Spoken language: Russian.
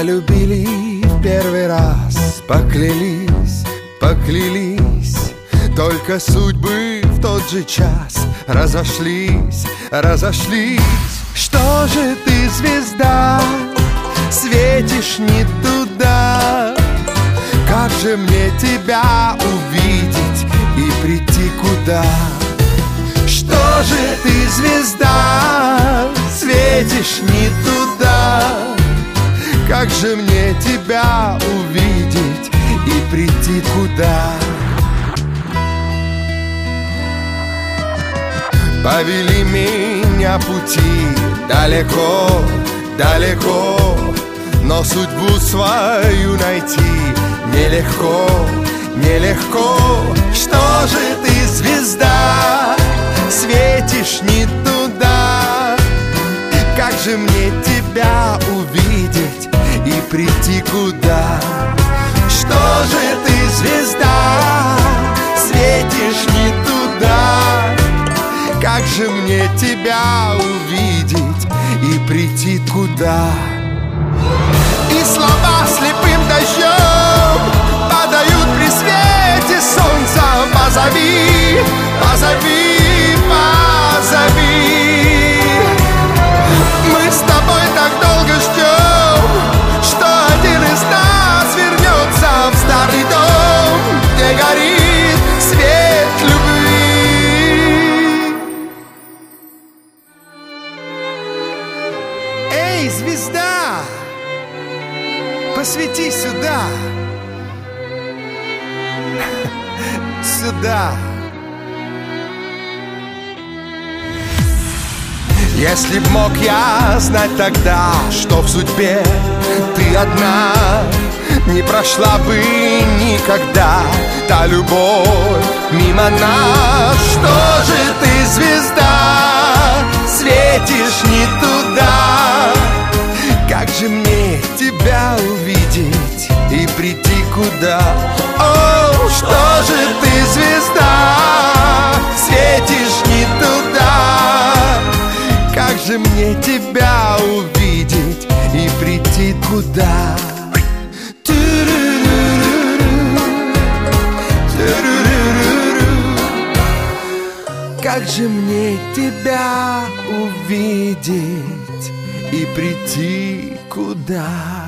Полюбили в первый раз, поклялись, поклялись, только судьбы в тот же час разошлись, разошлись. Что же ты, звезда, светишь не туда? Как же мне тебя увидеть и прийти куда? Что же ты, звезда, светишь не туда? Как же мне тебя увидеть и прийти куда? Повели меня пути далеко, далеко, но судьбу свою найти нелегко, нелегко. Что же ты, звезда, светишь не туда? Как же мне тебя увидеть и прийти куда? Что же ты, звезда, светишь не туда? Как же мне тебя увидеть и прийти куда? И слова слепым дождем падают при свете солнца. Позови, позови, позови. Мы с тобой так долго ждем, что один из нас вернется в старый дом, где горит свет любви. Эй, звезда, посвети сюда, сюда. Если б мог я знать тогда, что в судьбе ты одна, не прошла бы никогда та любовь мимо нас. Что же ты, звезда, светишь не туда? Как же мне тебя увидеть и прийти куда? О, что же ты, звезда, светишь не туда? Как же мне тебя увидеть и прийти куда? Как же мне тебя увидеть и прийти куда?